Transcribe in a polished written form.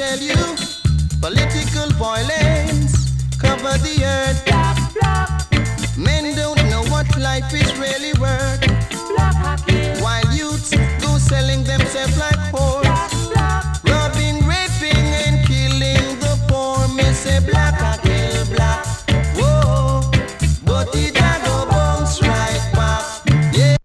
tell you, political violence cover the earth. Men don't know what life is really worth. While youths go selling